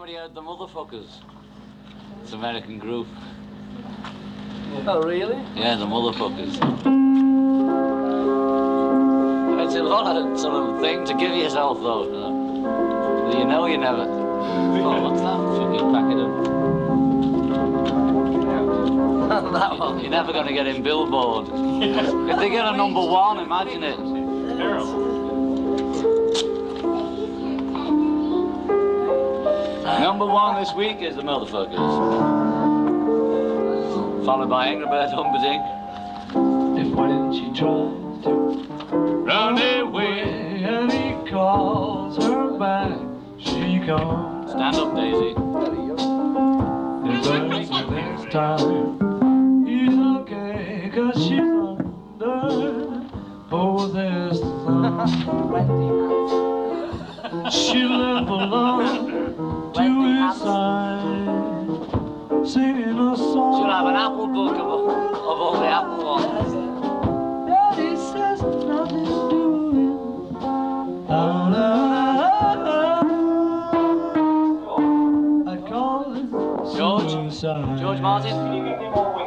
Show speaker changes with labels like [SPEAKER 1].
[SPEAKER 1] anybody heard the Motherfuckers? It's an American group.
[SPEAKER 2] Oh, really?
[SPEAKER 1] Yeah, the Motherfuckers. It's a lot of sort of thing to give yourself, though. You know you never. Oh, what's that? Fucking pack it up.
[SPEAKER 2] That one.
[SPEAKER 1] You're never going to get in Billboard. If they get a #1, imagine it. #1 this week is the Motherfuckers. Followed by Engelbert Humperdinck.
[SPEAKER 3] If when she tries to run away and he calls her back, she comes.
[SPEAKER 1] Stand up, Daisy.
[SPEAKER 3] If the next time he's okay, 'cause she's under possessed. She left alone to his side, singing a song.
[SPEAKER 1] Should have an apple book of all the apple ones.
[SPEAKER 3] Daddy says nothing doing. I call it
[SPEAKER 1] George?
[SPEAKER 3] suicide.
[SPEAKER 1] George Martin?